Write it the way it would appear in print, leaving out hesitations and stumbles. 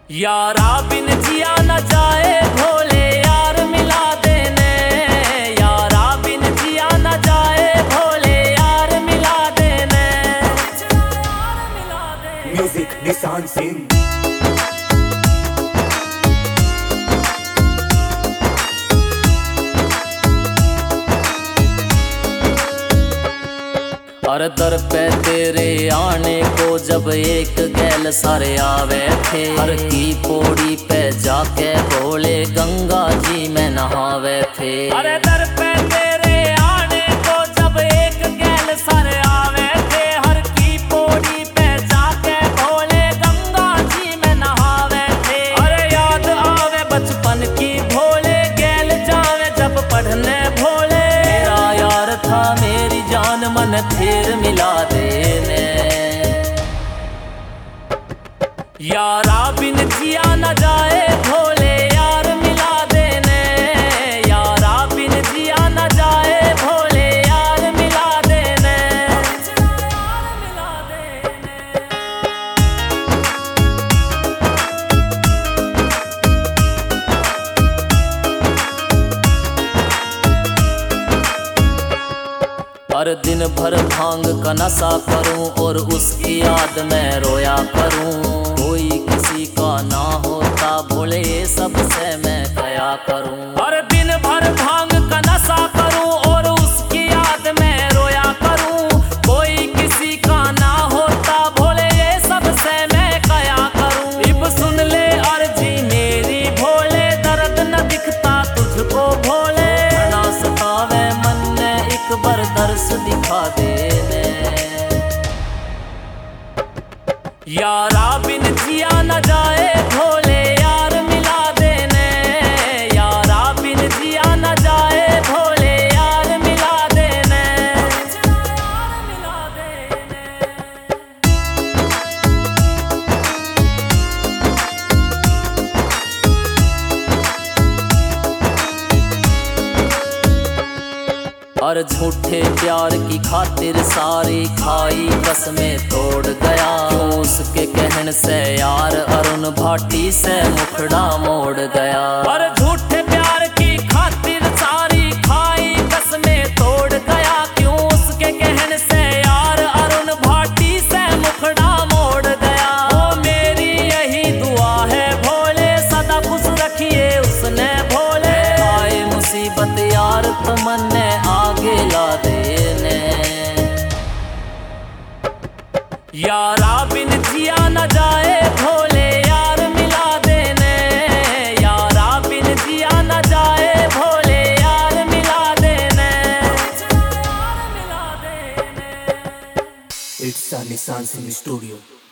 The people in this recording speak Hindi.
यारा बिन जिया न जाए भोले यार मिला देने। यारा बिन जिया न जाए भोले यार मिला देने। म्यूजिक निशान सिंह। हर दर पे तेरे आने को जब एक गैल सारे आवे थे। हर की पौड़ी पे जाके भोले गंगा जी में नहावे थे। अरे दर पे तेरे आने को जब एक गैल सारे आवे थे। हर की पौड़ी पे जाके भोले गंगा जी में नहावे थे। अरे याद आवे बचपन की भोले गैल जावे जब पढ़ने भोले। मेरा यार था मेरी जान मन फिर मिला देने। यारा बिन जिया न जाए भोले यार मिला देने। यारा बिन जिया न जाए भोले यार मिला देने। हर दिन भर भांग का नशा करूं और उसकी याद में रोया करूं। कोई किसी का ना होता भोले सबसे मैं गया करूं। हर दिन भर भांग का नशा करूं और उसकी याद में रोया करूं। कोई किसी का ना होता भोले सबसे मैं गया करूं। इब सुन ले अर्जी मेरी भोले दर्द न दिखता तुझको भोले। ना सतावे मन ने एक बार दर्श दिखा देने। यारा बिन जिया न जाए भोले यार मिला देने। यारा बिन जिया न जाए भोले यार मिला देने। और झूठे प्यार की खातिर सारी खाई कसमें तोड़ गया। क्यों उसके कहने से यार अरुण भाटी से मुखड़ा मोड़ गया। और झूठे प्यार की खातिर सारी खाई कसमें तोड़ गया। क्यों उसके कहने से यार अरुण भाटी से मुखड़ा मोड़ गया। ओ मेरी यही दुआ है भोले सदा खुश रखिए उसने भोले। आए मुसीबत यार तुमने आगे ला देने। यारा बिन जिया न जाए भोले यार मिला देने। यारा बिन जिया न जाए भोले यार मिला देने। इट्स निशान सिंह स्टूडियो।